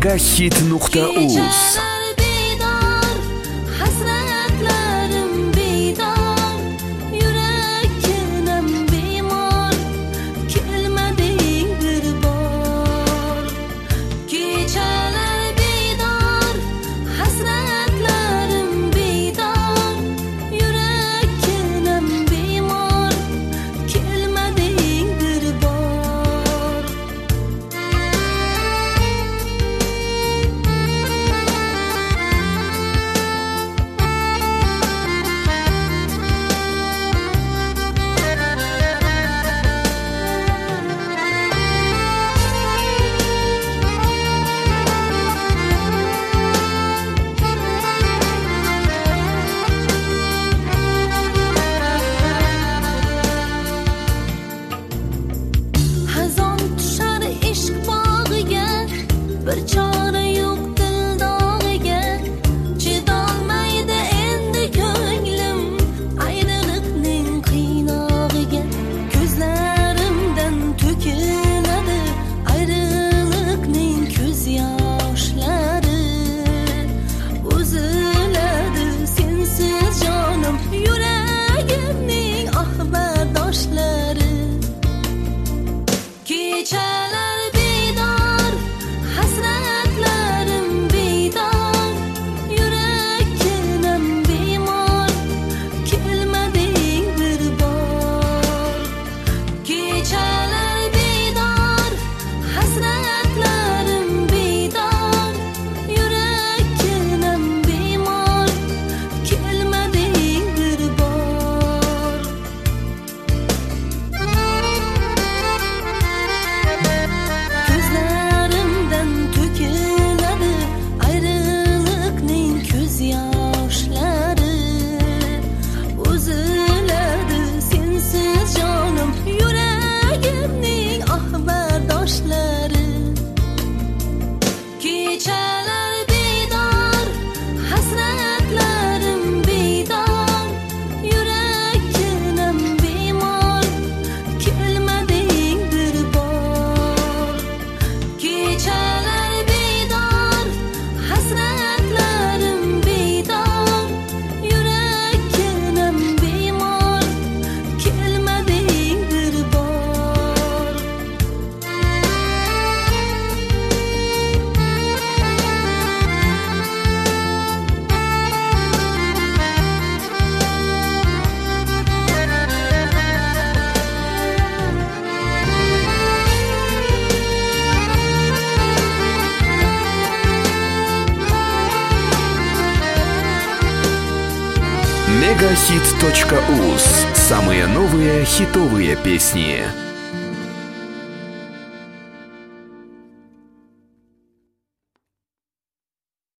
Megahit.uz. Bir chora yo'q dildog'iga, chidolmaydi endi ko'nglim ayriliqning qiynog'iga. Ko'zlarimdan to'kiladi ayriliqning ko'z yoshlari. Uziladi sensiz jonim, yuragimning bardoshlar. Kechalar bedor, hasratlarim bedor, yurakkinam bemor, kelmading bir bor. Kechalar bedor, hasratlarim bedor, yurakkinam bemor, kelmading bir bor. Ko'zlarimdan to'kiladi ayriliqning ko'z yoshlari. Uziladi sensiz jonim, yuragimning bardoshlari. Kechalar bedor, hasratlarim bedor, yurakkinam bemor, kelmading bir bor. Kechalar bedor, hasratlarim bedor, yurakkinam bemor, kelmading bir bor. Megahit.uz. Самые новые хитовые песни.